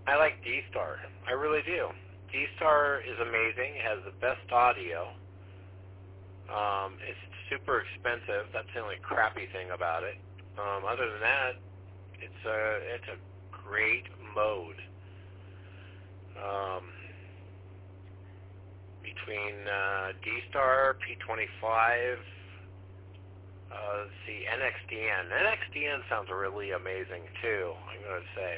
I like D-Star. I really do. D-Star is amazing. It has the best audio. It's super expensive. That's the only crappy thing about it. Other than that, it's a great mode. Between D-Star, P25, let's see, NXDN. NXDN sounds really amazing too, I'm going to say.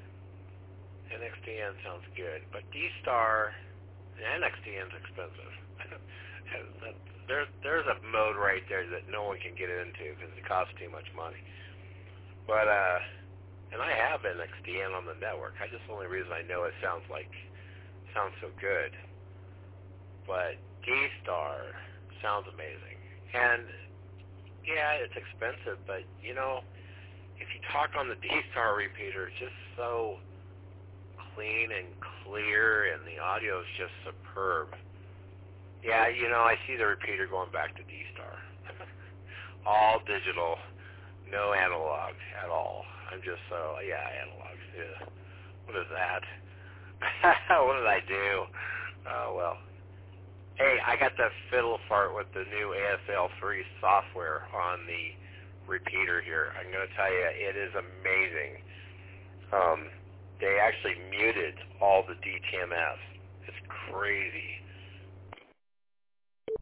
NXDN sounds good. But D-Star, NXDN's expensive. There's a mode right there that no one can get into because it costs too much money. But, and I have NXDN on the network. That's just the only reason I know it sounds so good. But D-Star sounds amazing. And, yeah, it's expensive, but, you know, if you talk on the D-Star repeater, it's just so clean and clear, and the audio is just superb. Yeah, you know, I see the repeater going back to D-Star. All digital, no analog at all. I'm just analog. Yeah. What is that? What did I do? Well, hey, I got the fiddle fart with the new ASL3 software on the repeater here. I'm going to tell you, it is amazing. They actually muted all the DTMS. It's crazy.